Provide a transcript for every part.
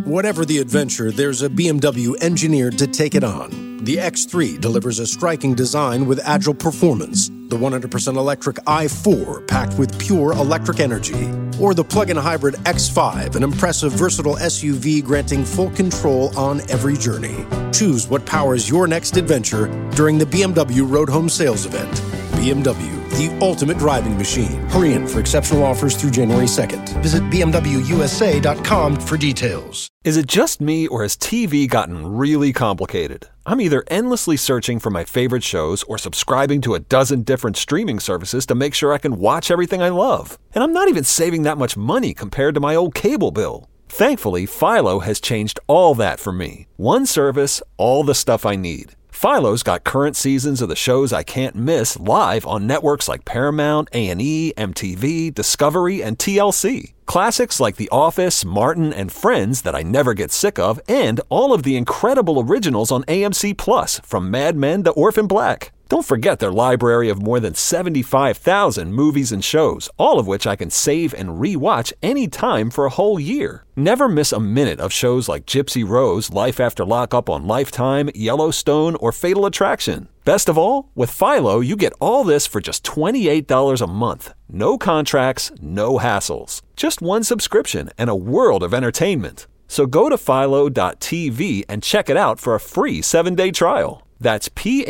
Whatever the adventure, there's a BMW engineered to take it on. The X3 delivers a striking design with agile performance. The 100% electric i4 packed with pure electric energy. Or the plug-in hybrid X5, an impressive, versatile SUV granting full control on every journey. Choose what powers your next adventure during the BMW Road Home Sales Event. BMW, the ultimate driving machine. Hurry in for exceptional offers through January 2nd. Visit BMWUSA.com for details. Is it just me, or has TV gotten really complicated? I'm either endlessly searching for my favorite shows or subscribing to a dozen different streaming services to make sure I can watch everything I love. And I'm not even saving that much money compared to my old cable bill. Thankfully, Philo has changed all that for me. One service, all the stuff I need. Philo's got current seasons of the shows I can't miss live on networks like Paramount, A&E, MTV, Discovery, and TLC. Classics like The Office, Martin, and Friends that I never get sick of, and all of the incredible originals on AMC Plus, from Mad Men to Orphan Black. Don't forget their library of more than 75,000 movies and shows, all of which I can save and re-watch anytime for a whole year. Never miss a minute of shows like Gypsy Rose, Life After Lockup on Lifetime, Yellowstone, or Fatal Attraction. Best of all, with Philo, you get all this for just $28 a month. No contracts, no hassles. Just one subscription and a world of entertainment. So go to philo.tv and check it out for a free 7-day trial. That's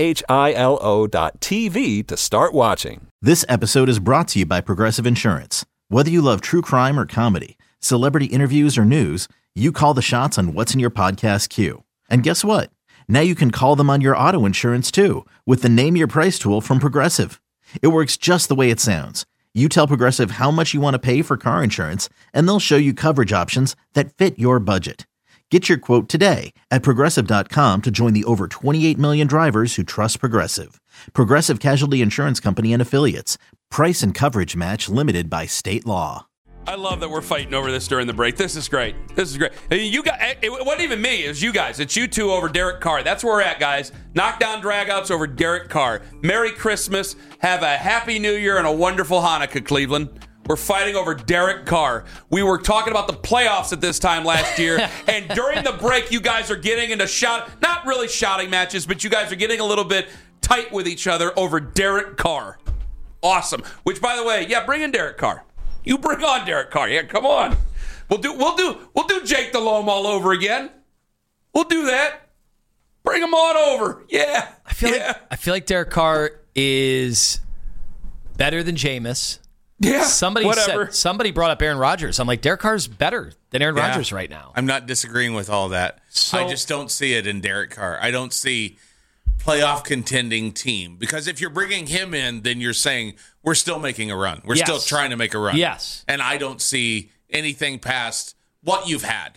philo.tv to start watching. This episode is brought to you by Progressive Insurance. Whether you love true crime or comedy, celebrity interviews or news, you call the shots on what's in your podcast queue. And guess what? Now you can call them on your auto insurance too with the Name Your Price tool from Progressive. It works just the way it sounds. You tell Progressive how much you want to pay for car insurance, and they'll show you coverage options that fit your budget. Get your quote today at Progressive.com to join the over 28 million drivers who trust Progressive. Progressive Casualty Insurance Company and Affiliates. Price and coverage match limited by state law. I love that we're fighting over this during the break. This is great. This is great. You guys, it wasn't even me. It was you guys. It's you two over Derek Carr. That's where we're at, guys. Knockdown dragouts over Derek Carr. Merry Christmas. Have a Happy New Year and a wonderful Hanukkah, Cleveland. We're fighting over Derek Carr. We were talking about the playoffs at this time last year, and during the break, you guys are getting into not really shouting matches, but you guys are getting a little bit tight with each other over Derek Carr. Awesome. Which, by the way, yeah, bring in Derek Carr. You bring on Derek Carr. Yeah, come on. We'll do Jake Delhomme all over again. We'll do that. Bring him on over. Yeah. I feel like Derek Carr is better than Jameis. Yeah, somebody brought up Aaron Rodgers. I'm like, Derek Carr's better than Aaron Rodgers right now. I'm not disagreeing with all that. I just don't see it in Derek Carr. I don't see playoff contending team, because if you're bringing him in, then you're saying we're still making a run. We're still trying to make a run. Yes. And I don't see anything past what you've had.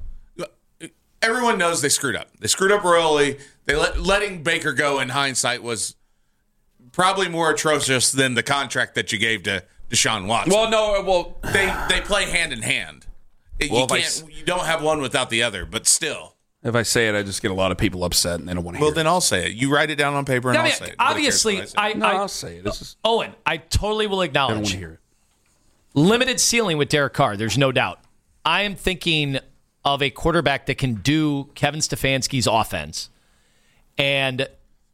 Everyone knows they screwed up. They screwed up royally. Letting Baker go in hindsight was probably more atrocious than the contract that you gave to Deshaun Watson. They play hand in hand. You don't have one without the other, but still. If I say it, I just get a lot of people upset and they don't want to hear it. Well, then I'll say it. You write it down on paper and I'll say it. Obviously, I'll say it. Owen, I totally will acknowledge. I don't want to hear it. Limited ceiling with Derek Carr, there's no doubt. I am thinking of a quarterback that can do Kevin Stefanski's offense. And,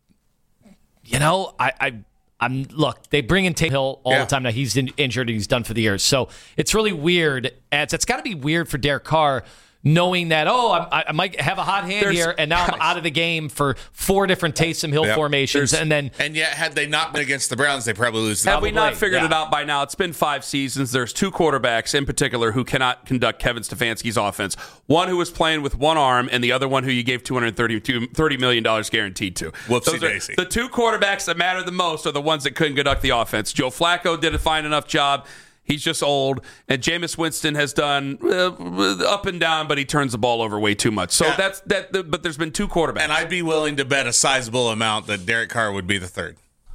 look, they bring in Taysom Hill all the time now. He's injured and he's done for the year. So it's really weird. It's got to be weird for Derek Carr knowing that, I might have a hot hand here, and now I'm out of the game for 4 different Taysom Hill formations. And yet, had they not been against the Browns, they probably lose. Have we not figured it out by now? It's been 5 seasons. There's 2 quarterbacks in particular who cannot conduct Kevin Stefanski's offense. One who was playing with one arm, and the other one who you gave $30 million guaranteed to. Whoopsie-daisy. The 2 quarterbacks that matter the most are the ones that couldn't conduct the offense. Joe Flacco did a fine enough job. He's just old, and Jameis Winston has done up and down, but he turns the ball over way too much. So that's that. But there's been 2 quarterbacks, and I'd be willing to bet a sizable amount that Derek Carr would be the 3rd.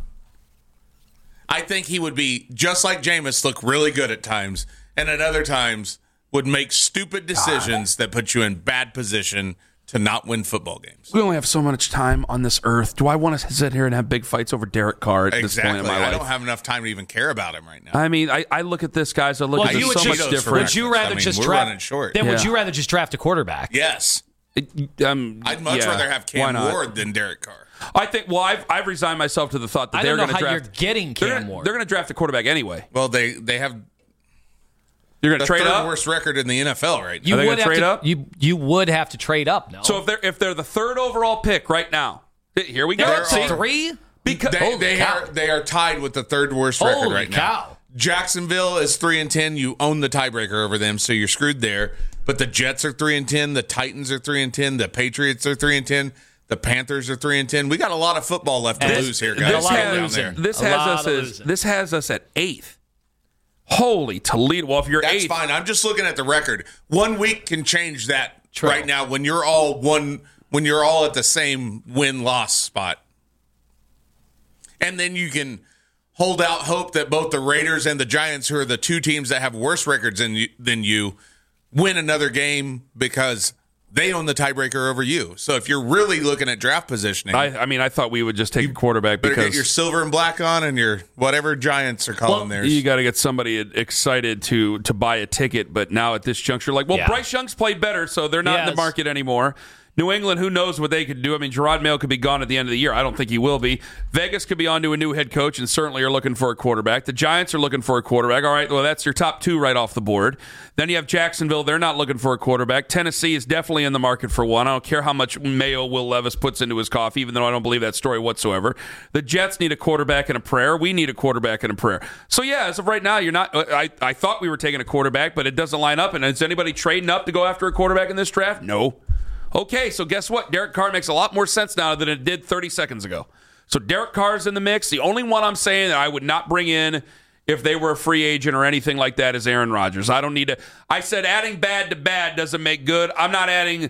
I think he would be just like Jameis, look really good at times, and at other times would make stupid decisions that put you in bad position to not win football games. We only have so much time on this earth. Do I want to sit here and have big fights over Derek Carr at this point in my life? I don't have enough time to even care about him right now. I mean, I look at this, guys. I look at you this so much different. Would you rather just draft? Then would you rather just draft a quarterback? Yes. I'd much rather have Cam Ward than Derek Carr. I think. Well, I've resigned myself to the thought that they're going to draft. You're getting Cam Ward. They're going to draft a quarterback anyway. Well, they have. You're going to trade up. Worst record in the NFL right now. You would trade up. You would have to trade up. No. So if they're the third overall pick right now, here we go. They're 3. Because they are tied with the third worst record right now. Cow. Jacksonville is 3-10. You own the tiebreaker over them, so you're screwed there. But the Jets are 3-10. The Titans are 3-10. The Patriots are 3-10. The Panthers are 3-10. We got a lot of football left to lose here, guys. This has us at 8th. Holy Toledo! Well, if you're that's 8th, fine. I'm just looking at the record. 1 week can change that right now. When you're all at the same win-loss spot, and then you can hold out hope that both the Raiders and the Giants, who are the two teams that have worse records than you, win another game because they own the tiebreaker over you. So if you're really looking at draft positioning, I thought we would just take a quarterback because because get your silver and black on and your whatever Giants are calling theirs. You got to get somebody excited to buy a ticket. But now at this juncture, Bryce Young's played better, so they're not in the market anymore. New England, who knows what they could do? I mean, Gerard Mayo could be gone at the end of the year. I don't think he will be. Vegas could be on to a new head coach and certainly are looking for a quarterback. The Giants are looking for a quarterback. All right, well, that's your top 2 right off the board. Then you have Jacksonville. They're not looking for a quarterback. Tennessee is definitely in the market for one. I don't care how much Mayo Will Levis puts into his coffee, even though I don't believe that story whatsoever. The Jets need a quarterback and a prayer. We need a quarterback and a prayer. So, yeah, as of right now, you're not. I thought we were taking a quarterback, but it doesn't line up. And is anybody trading up to go after a quarterback in this draft? No. Okay, so guess what? Derek Carr makes a lot more sense now than it did 30 seconds ago. So Derek Carr's in the mix. The only one I'm saying that I would not bring in if they were a free agent or anything like that is Aaron Rodgers. I don't need to. I said adding bad to bad doesn't make good. I'm not adding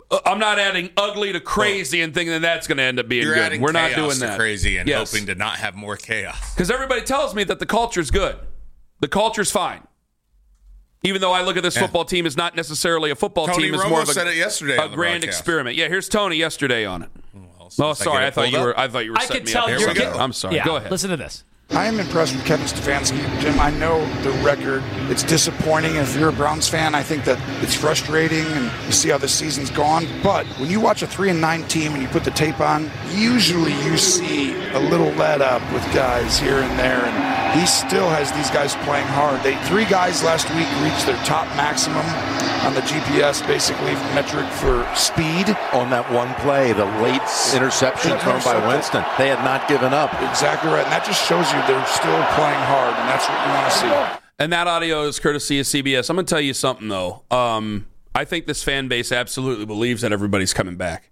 ugly to crazy and thinking that that's going to end up being good. We're not doing that. Crazy and hoping to not have more chaos. Because everybody tells me that the culture's good. The culture's fine. Even though I look at this football team as not necessarily a football team, it's more of a grand experiment. Yeah, here's Tony yesterday on it. Well, sorry, I thought you were setting me up. Here we go. I'm sorry. Yeah, go ahead. Listen to this. I am impressed with Kevin Stefanski. Jim, I know the record. It's disappointing. If you're a Browns fan, I think that it's frustrating and you see how the season's gone. But when you watch a 3-9 team and you put the tape on, usually you see a little let up with guys here and there. And he still has these guys playing hard. 3 guys last week reached their top maximum on the GPS, basically metric for speed. On that one play, the late interception thrown by Winston. They had not given up. Exactly right. And that just shows you they're still playing hard, and that's what you want to see. And that audio is courtesy of CBS. I'm going to tell you something, though. I think this fan base absolutely believes that everybody's coming back.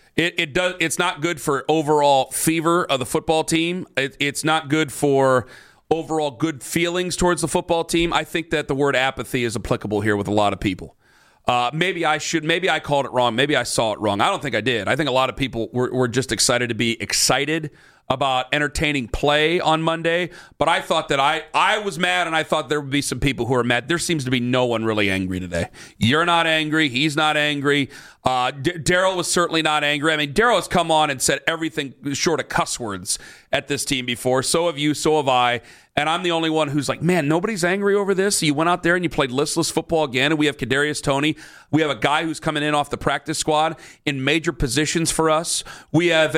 It does. It's not good for overall fever of the football team. It's not good for overall good feelings towards the football team. I think that the word apathy is applicable here with a lot of people. Maybe I called it wrong. Maybe I saw it wrong. I don't think I did. I think a lot of people were just excited to be excited about entertaining play on Monday, but I thought that I was mad, and I thought there would be some people who are mad. There seems to be no one really angry today. You're not angry. He's not angry. Daryl was certainly not angry. I mean, Daryl has come on and said everything short of cuss words at this team before. So have you. So have I. And I'm the only one who's like, man, nobody's angry over this. So you went out there and you played listless football again, and we have Kadarius Toney. We have a guy who's coming in off the practice squad in major positions for us. We have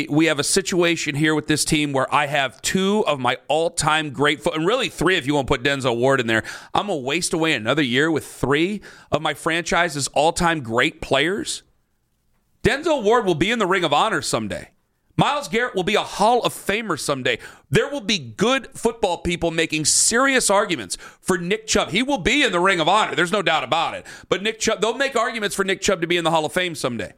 a situation here with this team where I have 2 of my all-time great and really 3 if you want to put Denzel Ward in there. I'm going to waste away another year with 3 of my franchise's all-time great players. Denzel Ward will be in the Ring of Honor someday. Myles Garrett will be a Hall of Famer someday. There will be good football people making serious arguments for Nick Chubb. He will be in the Ring of Honor. There's no doubt about it. But Nick Chubb, they'll make arguments for Nick Chubb to be in the Hall of Fame someday.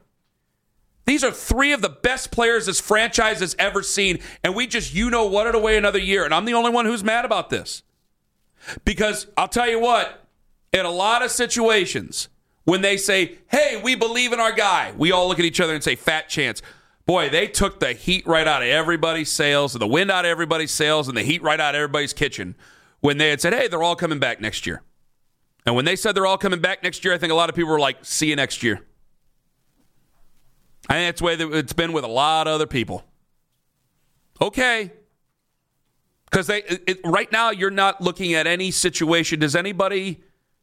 These are 3 of the best players this franchise has ever seen, and we just it away another year. And I'm the only one who's mad about this. Because I'll tell you what, in a lot of situations, when they say, hey, we believe in our guy, we all look at each other and say, fat chance. Boy, they took the heat right out of everybody's sails, and the wind out of everybody's sails, and the heat right out of everybody's kitchen when they had said, hey, they're all coming back next year. And when they said they're all coming back next year, I think a lot of people were like, see you next year. I think that's the way that it's been with a lot of other people. Okay. Because right now you're not looking at any situation. Does anybody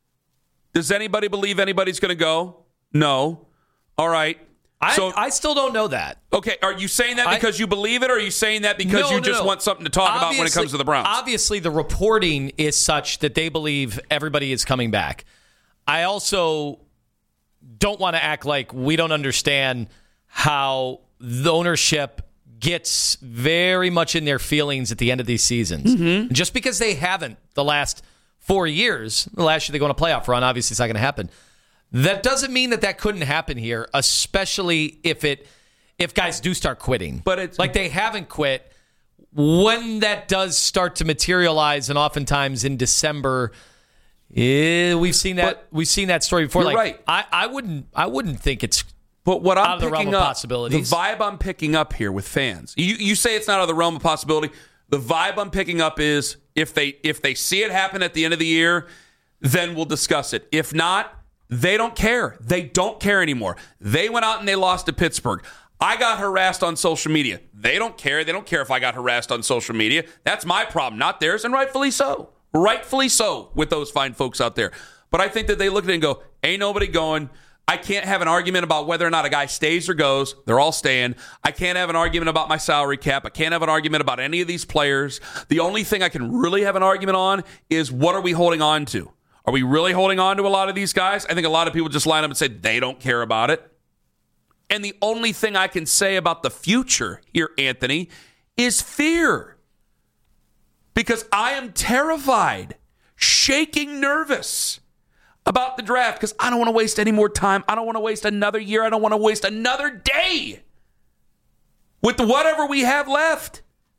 believe anybody's going to go? No. All right. I still don't know that. Okay, are you saying that because you believe it, or are you saying that because you just want something to talk about when it comes to the Browns? Obviously, the reporting is such that they believe everybody is coming back. I also don't want to act like we don't understand how the ownership gets very much in their feelings at the end of these seasons. Mm-hmm. Just because they haven't the last 4 years, the last year they go on a playoff run, obviously it's not going to happen. That doesn't mean that couldn't happen here, especially if guys do start quitting. But it's like they haven't quit. When that does start to materialize, and oftentimes in December, we've seen that story before. You're right. I wouldn't think it's but what out I'm of the realm picking of up, possibilities. The vibe I'm picking up here with fans. You say it's not out of the realm of possibility. The vibe I'm picking up is if they see it happen at the end of the year, then we'll discuss it. If not, they don't care. They don't care anymore. They went out and they lost to Pittsburgh. I got harassed on social media. They don't care. They don't care if I got harassed on social media. That's my problem, not theirs, and rightfully so. Rightfully so with those fine folks out there. But I think that they look at it and go, ain't nobody going. I can't have an argument about whether or not a guy stays or goes. They're all staying. I can't have an argument about my salary cap. I can't have an argument about any of these players. The only thing I can really have an argument on is what are we holding on to? Are we really holding on to a lot of these guys? I think a lot of people just line up and say they don't care about it. And the only thing I can say about the future here, Anthony, is fear. Because I am terrified, shaking nervous about the draft because I don't want to waste any more time. I don't want to waste another year. I don't want to waste another day with whatever we have left.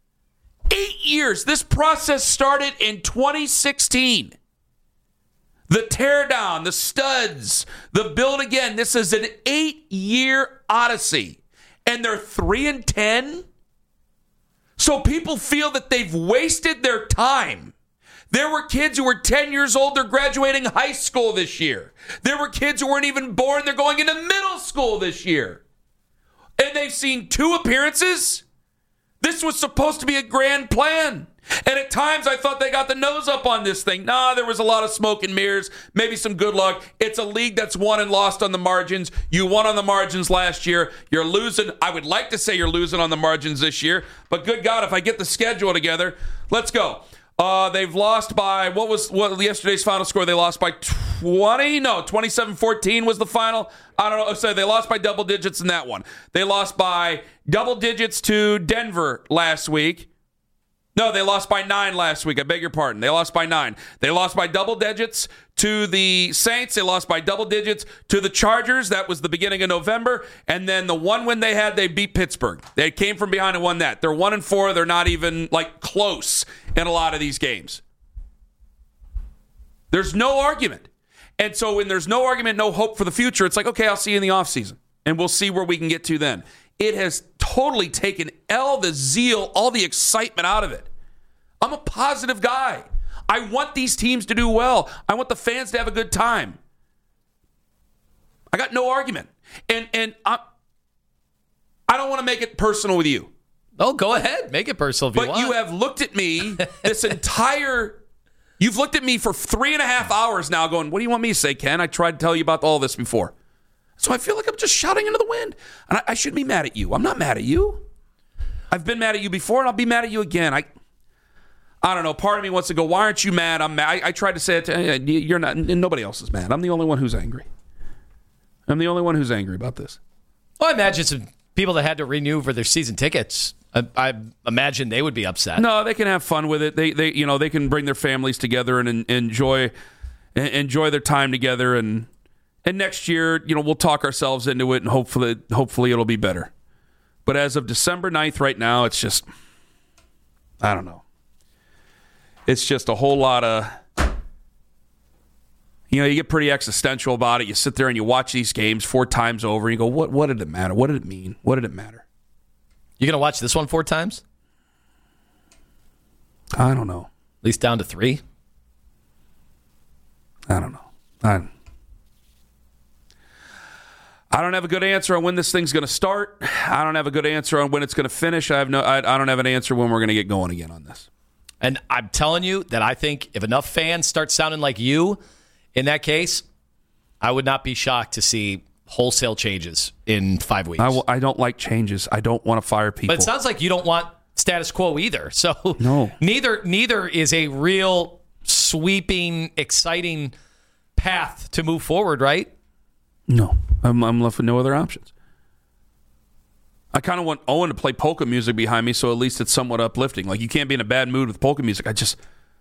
8 years. This process started in 2016. The teardown, the studs, the build again. This is an 8-year odyssey. And they're 3-10. So people feel that they've wasted their time. There were kids who were 10 years old. They're graduating high school this year. There were kids who weren't even born. They're going into middle school this year. And they've seen 2 appearances. This was supposed to be a grand plan. And at times I thought they got the nose up on this thing. Nah, there was a lot of smoke and mirrors, maybe some good luck. It's a league that's won and lost on the margins. You won on the margins last year. You're losing. I would like to say you're losing on the margins this year. But good God, if I get the schedule together, let's go. They've lost by, what yesterday's final score? They lost by 20? No, 27-14 was the final. I don't know. So they lost by double digits in that one. They lost by double digits to Denver last week. No, they lost by 9 last week. I beg your pardon. They lost by 9. They lost by double digits to the Saints. They lost by double digits to the Chargers. That was the beginning of November. And then the one win they had, they beat Pittsburgh. They came from behind and won that. They're 1-4. They're not even close in a lot of these games. There's no argument. And so when there's no argument, no hope for the future, it's like, okay, I'll see you in the offseason. And we'll see where we can get to then. It has totally taken all the zeal, all the excitement out of it. I'm a positive guy. I want these teams to do well. I want the fans to have a good time. I got no argument. And I don't want to make it personal with you. Oh, go ahead. Make it personal if you want. But you have looked at me you've looked at me for 3.5 hours now going, what do you want me to say, Ken? I tried to tell you about all this before. So I feel like I'm just shouting into the wind. And I shouldn't be mad at you. I'm not mad at you. I've been mad at you before, and I'll be mad at you again. I don't know. Part of me wants to go, why aren't you mad? I'm mad. I tried to say it to you. You're not. Nobody else is mad. I'm the only one who's angry. I'm the only one who's angry about this. Well, I imagine some people that had to renew for their season tickets, I imagine they would be upset. No, they can have fun with it. They can bring their families together and enjoy their time together. And next year, we'll talk ourselves into it, and hopefully it'll be better. But as of December 9th right now, it's just, I don't know. It's just a whole lot of, you get pretty existential about it. You sit there and you watch these games 4 times over, and you go, what did it matter? What did it mean? What did it matter? You going to watch this one 4 times? I don't know. At least down to 3? I don't know. I don't have a good answer on when this thing's going to start. I don't have a good answer on when it's going to finish. I don't have an answer when we're going to get going again on this. And I'm telling you that I think if enough fans start sounding like you, in that case, I would not be shocked to see wholesale changes in 5 weeks. I don't like changes. I don't want to fire people. But it sounds like you don't want status quo either. So no. Neither is a real sweeping, exciting path to move forward, right? No. I'm left with no other options. I kind of want Owen to play polka music behind me, so at least it's somewhat uplifting. Like, you can't be in a bad mood with polka music. I just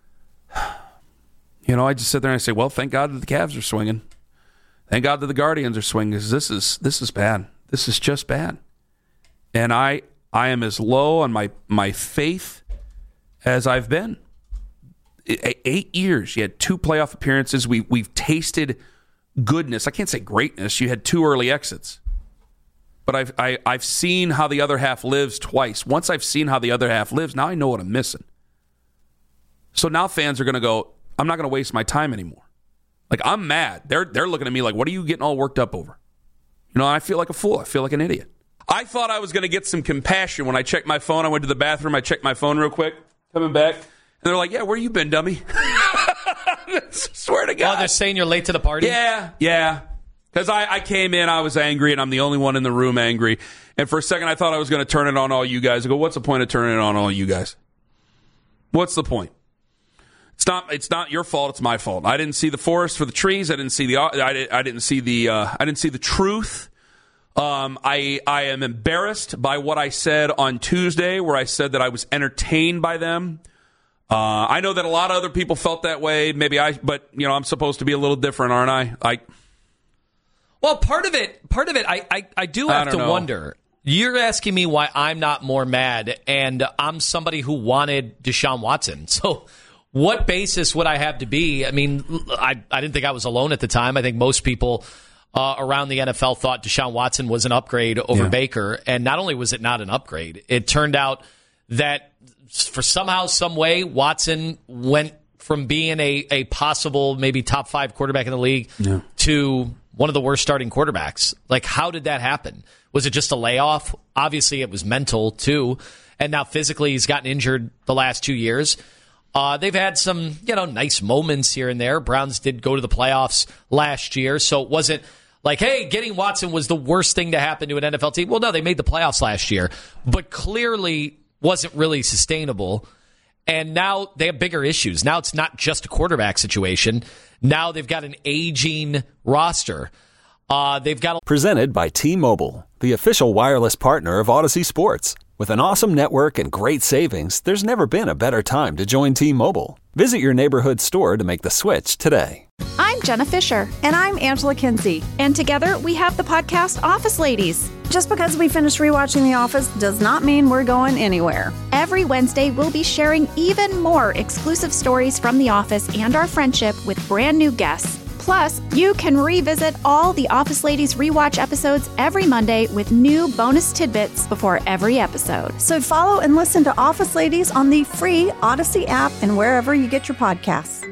sit there and I say, well, thank God that the Cavs are swinging. Thank God that the Guardians are swinging, because this is bad. This is just bad. And I am as low on my faith as I've been. 8 years. You had 2 playoff appearances. We've tasted goodness. I can't say greatness. You had 2 early exits. But I've seen how the other half lives twice. Once I've seen how the other half lives, now I know what I'm missing. So now fans are going to go, I'm not going to waste my time anymore. Like, I'm mad. They're looking at me like, what are you getting all worked up over? I feel like a fool. I feel like an idiot. I thought I was going to get some compassion when I checked my phone. I went to the bathroom. I checked my phone real quick. Coming back. And they're like, yeah, where you been, dummy? Swear to God. Oh, they're saying you're late to the party? Yeah. Because I came in, I was angry, and I'm the only one in the room angry. And for a second, I thought I was going to turn it on all you guys. I go, what's the point of turning it on all you guys? What's the point? It's not your fault. It's my fault. I didn't see the forest for the trees. I didn't see the truth. I am embarrassed by what I said on Tuesday, where I said that I was entertained by them. I know that a lot of other people felt that way. But I'm supposed to be a little different, aren't I? Well, part of it, I do have to wonder. You're asking me why I'm not more mad, and I'm somebody who wanted Deshaun Watson. So what basis would I have to be? I mean, I didn't think I was alone at the time. I think most people around the NFL thought Deshaun Watson was an upgrade over Baker. And not only was it not an upgrade, it turned out that for somehow, some way, Watson went from being a possible maybe top 5 quarterback in the league to one of the worst starting quarterbacks. Like, how did that happen? Was it just a layoff? Obviously, it was mental, too. And now physically, he's gotten injured the last 2 years. They've had some, nice moments here and there. Browns did go to the playoffs last year, so it wasn't like, hey, getting Watson was the worst thing to happen to an NFL team. Well, no, they made the playoffs last year, but clearly wasn't really sustainable. And now they have bigger issues. Now it's not just a quarterback situation. Now they've got an aging roster. Presented by T-Mobile, the official wireless partner of Odyssey Sports. With an awesome network and great savings, there's never been a better time to join T-Mobile. Visit your neighborhood store to make the switch today. I'm Jenna Fisher. And I'm Angela Kinsey. And together we have the podcast Office Ladies. Just because we finished rewatching The Office does not mean we're going anywhere. Every Wednesday, we'll be sharing even more exclusive stories from The Office and our friendship with brand new guests. Plus, you can revisit all the Office Ladies rewatch episodes every Monday with new bonus tidbits before every episode. So follow and listen to Office Ladies on the free Odyssey app and wherever you get your podcasts.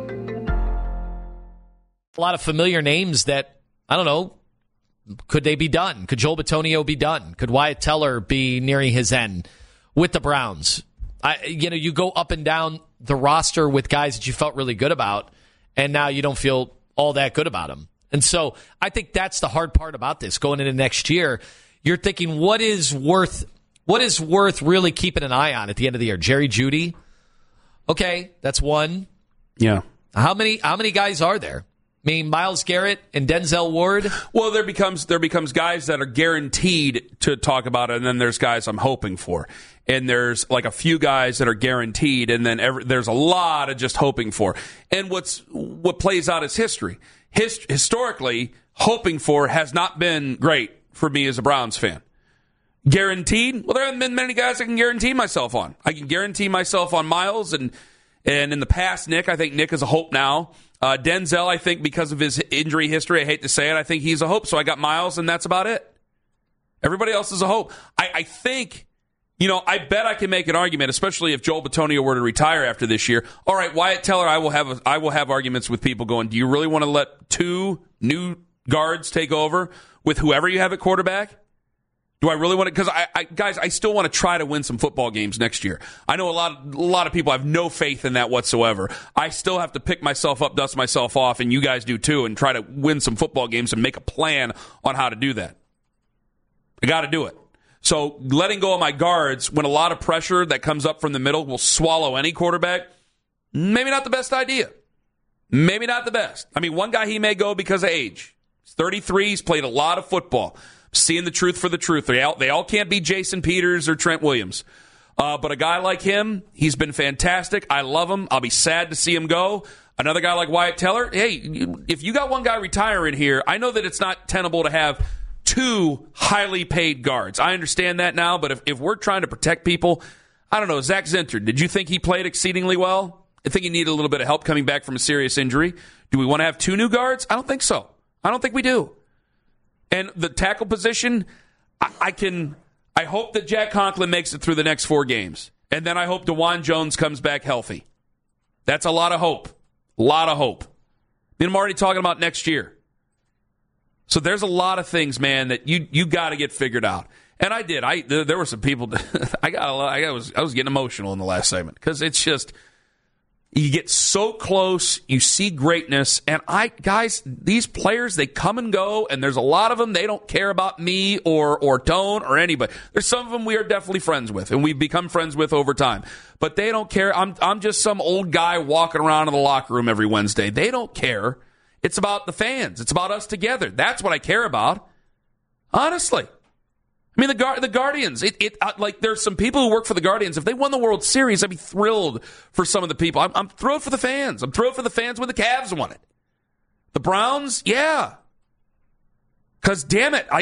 A lot of familiar names that, I don't know, could they be done? Could Joel Bitonio be done? Could Wyatt Teller be nearing his end with the Browns? You go up and down the roster with guys that you felt really good about, and now you don't feel all that good about them. And so I think that's the hard part about this. Going into next year, you're thinking, what is worth really keeping an eye on at the end of the year? Jerry Jeudy? Okay, that's one. Yeah. How many guys are there? I mean, Myles Garrett and Denzel Ward? Well, there becomes guys that are guaranteed to talk about it, and then there's guys I'm hoping for. And there's like a few guys that are guaranteed, and then there's a lot of just hoping for. And what plays out is history. Historically, hoping for has not been great for me as a Browns fan. Guaranteed? Well, there haven't been many guys I can guarantee myself on. I can guarantee myself on Myles, and in the past, Nick. I think Nick is a hope now. Denzel, I think because of his injury history, I hate to say it, I think he's a hope. So I got Myles, and that's about it. Everybody else is a hope. I think, I bet I can make an argument, especially if Joel Bitonio were to retire after this year. All right, Wyatt Teller, I will have arguments with people going, do you really want to let 2 new guards take over with whoever you have at quarterback? Do I really want to? Because guys, I still want to try to win some football games next year. I know a lot of people have no faith in that whatsoever. I still have to pick myself up, dust myself off, and you guys do too, and try to win some football games and make a plan on how to do that. I got to do it. So letting go of my guards when a lot of pressure that comes up from the middle will swallow any quarterback, maybe not the best idea. Maybe not the best. I mean, one guy, he may go because of age. He's 33. He's played a lot of football. Seeing the truth for the truth. They all can't be Jason Peters or Trent Williams. But a guy like him, he's been fantastic. I love him. I'll be sad to see him go. Another guy like Wyatt Teller, hey, if you got one guy retiring here, I know that it's not tenable to have two highly paid guards. I understand that now, but if we're trying to protect people, I don't know, Zach Zinter, did you think he played exceedingly well? I think he needed a little bit of help coming back from a serious injury. Do we want to have two new guards? I don't think so. I don't think we do. And the tackle position, I hope that Jack Conklin makes it through the next 4 games. And then I hope DeJuan Jones comes back healthy. That's a lot of hope. A lot of hope. And I'm already talking about next year. So there's a lot of things, man, that you got to get figured out. And I did. There were some people I was getting emotional in the last segment because it's just you get so close, you see greatness, and guys, these players, they come and go, and there's a lot of them, they don't care about me or Tone or anybody. There's some of them we are definitely friends with, and we've become friends with over time. But they don't care. I'm just some old guy walking around in the locker room every Wednesday. They don't care. It's about the fans. It's about us together. That's what I care about. Honestly. I mean, the Guardians, like there's some people who work for the Guardians. If they won the World Series, I'd be thrilled for some of the people. I'm thrilled for the fans. I'm thrilled for the fans when the Cavs won it. The Browns, yeah. Because, damn it,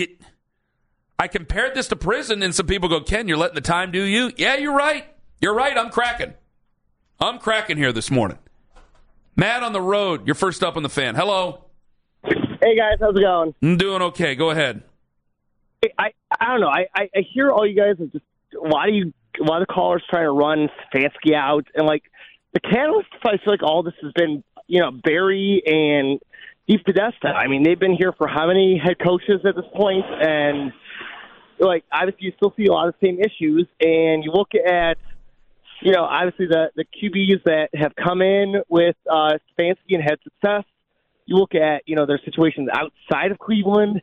I compared this to prison, and some people go, Ken, you're letting the time do you? Yeah, you're right. You're right. I'm cracking here this morning. Matt on the road, you're first up on the Fan. Hello. Hey, guys. How's it going? I'm doing okay. Go ahead. I don't know. I hear all you guys are just why do the callers trying to run Stefanski out, and like the catalyst, I feel like all this has been Barry and Steve Podesta. I mean, they've been here for how many head coaches at this point, and like obviously you still see a lot of the same issues, and you look at obviously the QBs that have come in with Stefanski and had success. You look at their situations outside of Cleveland.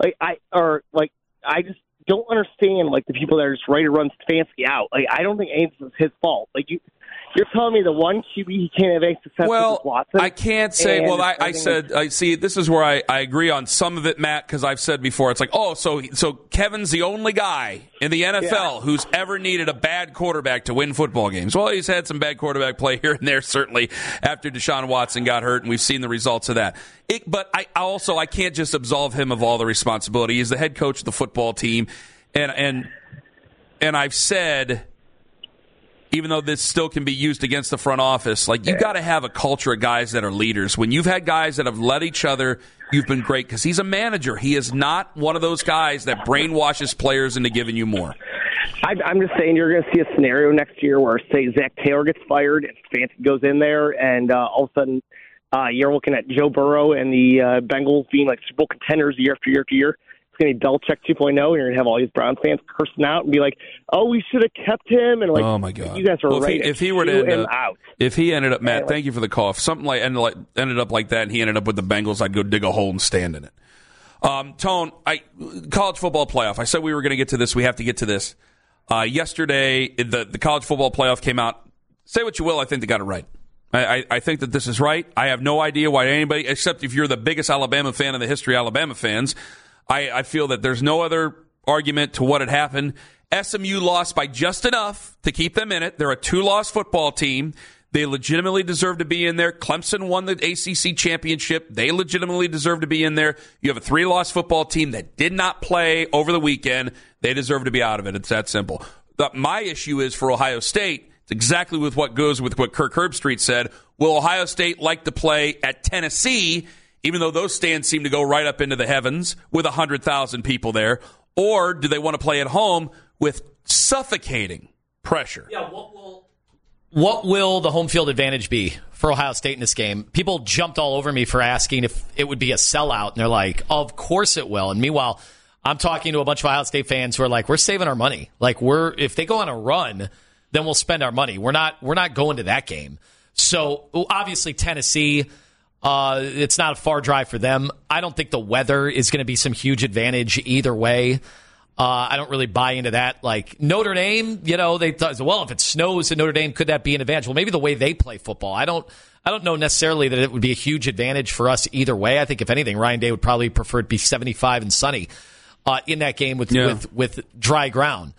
I just don't understand, like, the people that are just ready to run Stefanski out. Like, I don't think anything is his fault. Like, you're telling me the one QB he can't have any success with is Watson? I can't say. Well, I see, this is where I agree on some of it, Matt, because I've said before, it's like, so Kevin's the only guy in the NFL who's ever needed a bad quarterback to win football games. Well, he's had some bad quarterback play here and there, certainly, after Deshaun Watson got hurt, and we've seen the results of that. But I can't just absolve him of all the responsibility. He's the head coach of the football team, and I've said, even though this still can be used against the front office, like, you got to have a culture of guys that are leaders. When you've had guys that have led each other, you've been great, because he's a manager. He is not one of those guys that brainwashes players into giving you more. I'm just saying you're going to see a scenario next year where, say, Zach Taylor gets fired and Stefanski goes in there, and all of a sudden you're looking at Joe Burrow and the Bengals being like Super Bowl contenders year after year after year. It's going to be Belichick 2.0, and you're going to have all these Browns fans cursing out and be like, "Oh, we should have kept him." And like, oh my God, you guys are right. If he were to end up out, if he ended up, Matt, thank you for the call. If something ended up like that, and he ended up with the Bengals, I'd go dig a hole and stand in it. Tone, college football playoff. I said we were going to get to this. We have to get to this. Yesterday, the college football playoff came out. Say what you will, I think they got it right. I think that this is right. I have no idea why anybody, except if you're the biggest Alabama fan in the history of Alabama fans, I feel that there's no other argument to what had happened. SMU lost by just enough to keep them in it. They're a 2-loss football team. They legitimately deserve to be in there. Clemson won the ACC championship. They legitimately deserve to be in there. You have a 3-loss football team that did not play over the weekend. They deserve to be out of it. It's that simple. My issue is for Ohio State. It's exactly with what goes with what Kirk Herbstreit said. Will Ohio State like to play at Tennessee, even though those stands seem to go right up into the heavens with 100,000 people there? Or do they want to play at home with suffocating pressure? Yeah, well, What will the home field advantage be for Ohio State in this game? People jumped all over me for asking if it would be a sellout, and they're like, of course it will. And meanwhile, I'm talking to a bunch of Ohio State fans who are like, we're saving our money. Like, if they go on a run, then we'll spend our money. We're not going to that game. So obviously Tennessee, it's not a far drive for them. I don't think the weather is going to be some huge advantage either way. I don't really buy into that. Like Notre Dame, they thought, well, if it snows in Notre Dame, could that be an advantage? Well, maybe the way they play football. I don't know necessarily that it would be a huge advantage for us either way. I think if anything, Ryan Day would probably prefer it be 75 and sunny in that game with dry ground.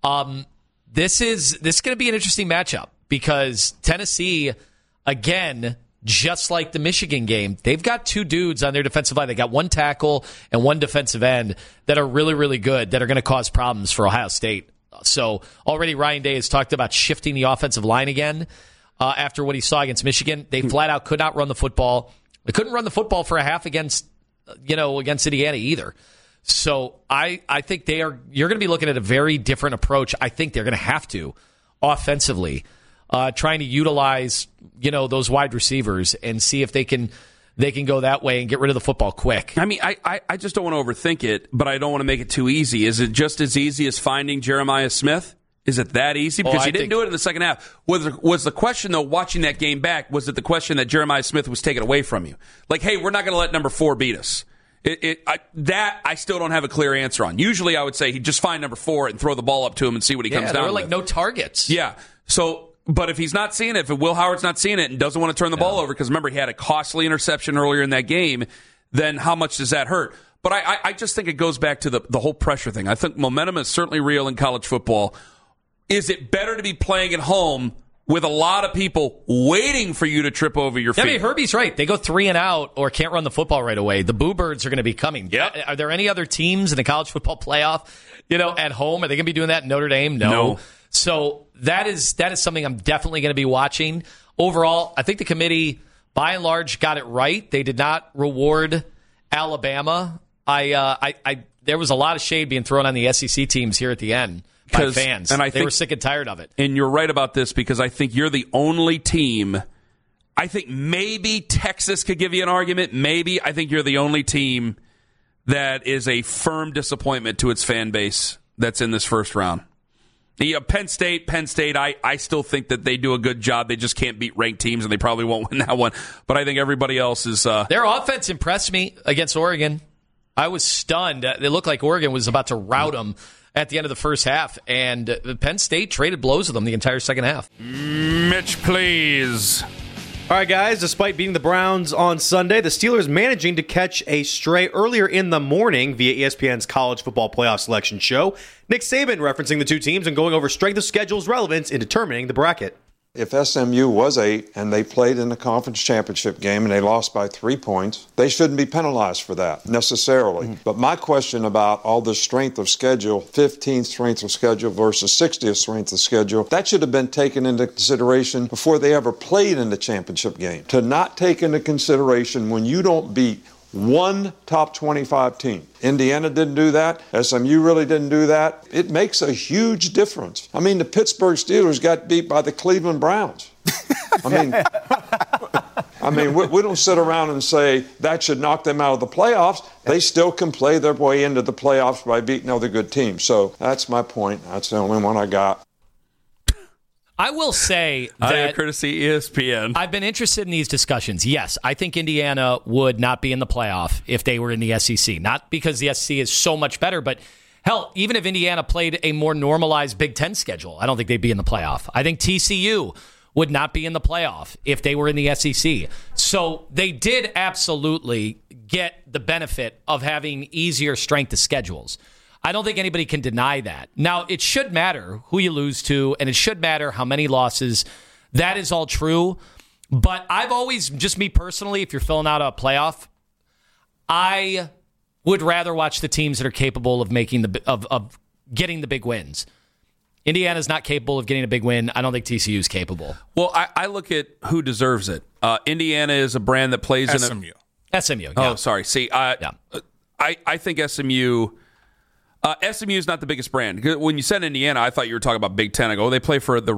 This is going to be an interesting matchup because Tennessee, again, just like the Michigan game, they've got two dudes on their defensive line. They got one tackle and one defensive end that are really, really good, that are going to cause problems for Ohio State. So already Ryan Day has talked about shifting the offensive line again after what he saw against Michigan. They flat out could not run the football. They couldn't run the football for a half against Indiana either. So I think you're going to be looking at a very different approach. I think they're going to have to offensively. Trying to utilize, those wide receivers and see if they can go that way and get rid of the football quick. I mean, I just don't want to overthink it, but I don't want to make it too easy. Is it just as easy as finding Jeremiah Smith? Is it that easy? Because he didn't do it in the second half. Was the question, though, watching that game back, was it the question that Jeremiah Smith was taken away from you? Like, hey, we're not going to let number 4 beat us. I still don't have a clear answer on. Usually I would say he'd just find number 4 and throw the ball up to him and see what he comes down with. There were like no targets. Yeah. So... But if he's not seeing it, if Will Howard's not seeing it and doesn't want to turn the ball over, because remember, he had a costly interception earlier in that game, then how much does that hurt? But I just think it goes back to the whole pressure thing. I think momentum is certainly real in college football. Is it better to be playing at home with a lot of people waiting for you to trip over your feet? I mean, Herbie's right. They go 3 and out or can't run the football right away. The Boo Birds are going to be coming. Yep. Are there any other teams in the college football playoff, at home? Are they going to be doing that in Notre Dame? No. So that is something I'm definitely going to be watching. Overall, I think the committee, by and large, got it right. They did not reward Alabama. There was a lot of shade being thrown on the SEC teams here at the end by fans. And they were sick and tired of it. And you're right about this because I think you're the only team. I think maybe Texas could give you an argument. Maybe. I think you're the only team that is a firm disappointment to its fan base that's in this first round. Penn State, I still think that they do a good job. They just can't beat ranked teams, and they probably won't win that one. But I think everybody else is... Their offense impressed me against Oregon. I was stunned. It looked like Oregon was about to rout them at the end of the first half, and Penn State traded blows with them the entire second half. Mitch, please. All right, guys, despite beating the Browns on Sunday, the Steelers managing to catch a stray earlier in the morning via ESPN's College Football Playoff Selection Show. Nick Saban referencing the two teams and going over strength of schedule's relevance in determining the bracket. If SMU was 8 and they played in the conference championship game and they lost by 3 points, they shouldn't be penalized for that necessarily. But my question about all the strength of schedule, 15th strength of schedule versus 60th strength of schedule, that should have been taken into consideration before they ever played in the championship game. To not take into consideration when you don't beat one top 25 team. Indiana didn't do that. SMU really didn't do that. It makes a huge difference. I mean, the Pittsburgh Steelers got beat by the Cleveland Browns. I mean, we don't sit around and say that should knock them out of the playoffs. They still can play their way into the playoffs by beating other good teams. So that's my point. That's the only one I got. I will say that courtesy ESPN. I've been interested in these discussions. Yes, I think Indiana would not be in the playoff if they were in the SEC. Not because the SEC is so much better, but hell, even if Indiana played a more normalized Big Ten schedule, I don't think they'd be in the playoff. I think TCU would not be in the playoff if they were in the SEC. So they did absolutely get the benefit of having easier strength of schedules. I don't think anybody can deny that. Now, it should matter who you lose to, and it should matter how many losses. That is all true. But I've always, just me personally, if you're filling out a playoff, I would rather watch the teams that are capable of making of getting the big wins. Indiana's not capable of getting a big win. I don't think TCU is capable. Well, I look at who deserves it. Indiana is a brand that plays SMU. SMU. Yeah. Oh, sorry. See, I think SMU. SMU is not the biggest brand. When you said Indiana, I thought you were talking about Big Ten. I go, they play for the right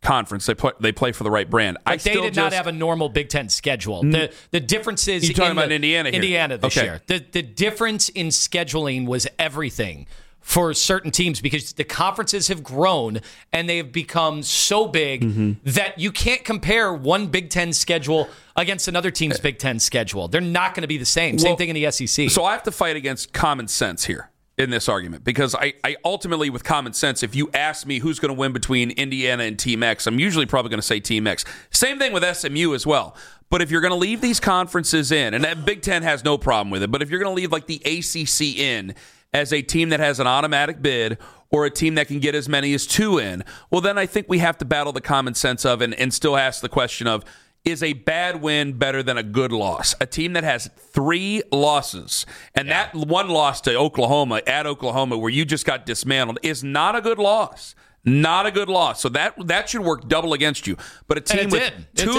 conference. They play for the right brand. But they did not have a normal Big Ten schedule. The difference is you're talking about Indiana here. Indiana this year. The difference in scheduling was everything for certain teams because the conferences have grown and they have become so big that you can't compare one Big Ten schedule against another team's Big Ten schedule. They're not going to be the same. Same thing in the SEC. So I have to fight against common sense here in this argument because I ultimately, with common sense, if you ask me who's going to win between Indiana and Team X, I'm usually probably going to say Team X. Same thing with SMU as well. But if you're going to leave these conferences in, and that Big Ten has no problem with it, but if you're going to leave like the ACC in as a team that has an automatic bid or a team that can get as many as 2 in, well, then I think we have to battle the common sense of and still ask the question of, is a bad win better than a good loss? A team that has 3 losses, and that one loss to Oklahoma, at Oklahoma, where you just got dismantled, is not a good loss. Not a good loss. So that should work double against you. But a team with 2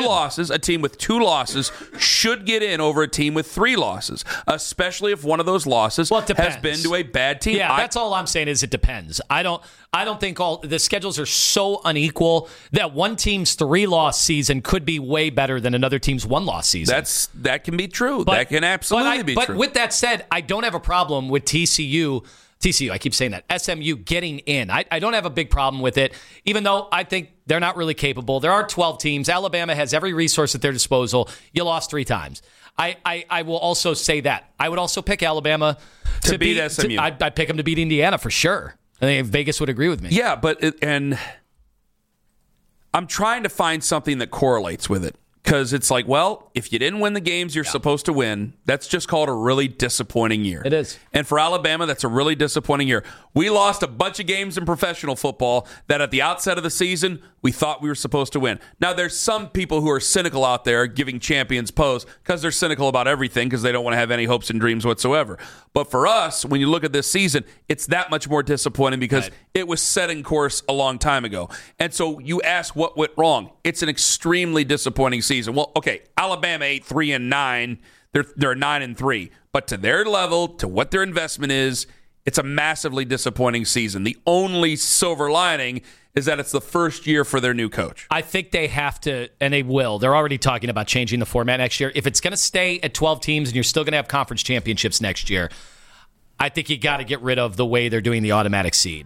losses should get in over a team with 3 losses, especially if one of those losses has been to a bad team. Yeah, that's all I'm saying is it depends. I don't think the schedules are so unequal that one team's 3-loss season could be way better than another team's 1-loss season. That can be true. That can absolutely be true. But with that said, I don't have a problem with TCU, I keep saying that, SMU getting in. I don't have a big problem with it, even though I think they're not really capable. There are 12 teams. Alabama has every resource at their disposal. You lost 3 times. I will also say that. I would also pick Alabama to beat SMU. I'd pick them to beat Indiana for sure. I think Vegas would agree with me. Yeah, and I'm trying to find something that correlates with it. Because it's like, well, if you didn't win the games you're supposed to win, that's just called a really disappointing year. It is. And for Alabama, that's a really disappointing year. We lost a bunch of games in professional football that at the outset of the season, we thought we were supposed to win. Now, there's some people who are cynical out there giving champions pose because they're cynical about everything because they don't want to have any hopes and dreams whatsoever. But for us, when you look at this season, it's that much more disappointing because it was set in course a long time ago. And so you ask what went wrong. It's an extremely disappointing season. Well, okay, Alabama 8-3-9. They're 9-3. But to their level, to what their investment is, it's a massively disappointing season. The only silver lining is that it's the first year for their new coach. I think they have to, and they will. They're already talking about changing the format next year. If it's going to stay at 12 teams and you're still going to have conference championships next year, I think you got to get rid of the way they're doing the automatic seed.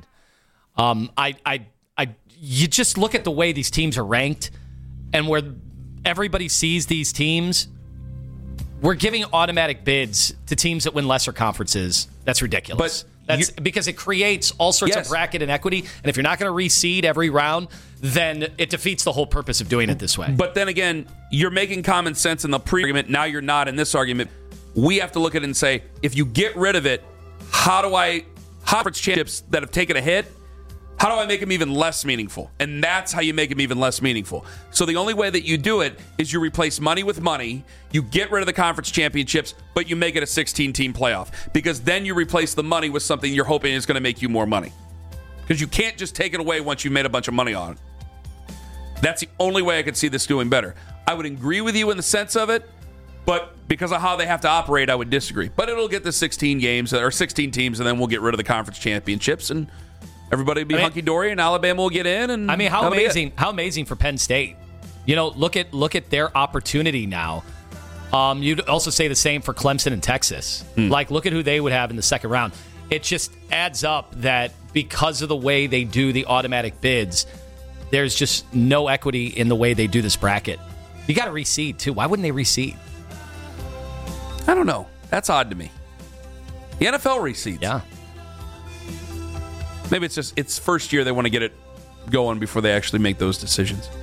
You just look at the way these teams are ranked and where everybody sees these teams. We're giving automatic bids to teams that win lesser conferences. That's ridiculous. That's because it creates all sorts of bracket inequity. And if you're not going to reseed every round, then it defeats the whole purpose of doing it this way. But then again, you're making common sense in the pre-argument. Now you're not in this argument. We have to look at it and say, if you get rid of it, conference championships that have taken a hit, how do I make them even less meaningful? And that's how you make them even less meaningful. So the only way that you do it is you replace money with money, you get rid of the conference championships, but you make it a 16-team playoff. Because then you replace the money with something you're hoping is going to make you more money. Because you can't just take it away once you've made a bunch of money on it. That's the only way I could see this doing better. I would agree with you in the sense of it, but because of how they have to operate, I would disagree. But it'll get the 16 games, or 16 teams, and then we'll get rid of the conference championships, and everybody will be hunky-dory, and Alabama will get in. And how amazing for Penn State. Look at their opportunity now. You'd also say the same for Clemson and Texas. Look at who they would have in the second round. It just adds up that because of the way they do the automatic bids, there's just no equity in the way they do this bracket. You got to reseed, too. Why wouldn't they reseed? I don't know. That's odd to me. The NFL reseeds. Yeah. Maybe it's first year they want to get it going before they actually make those decisions.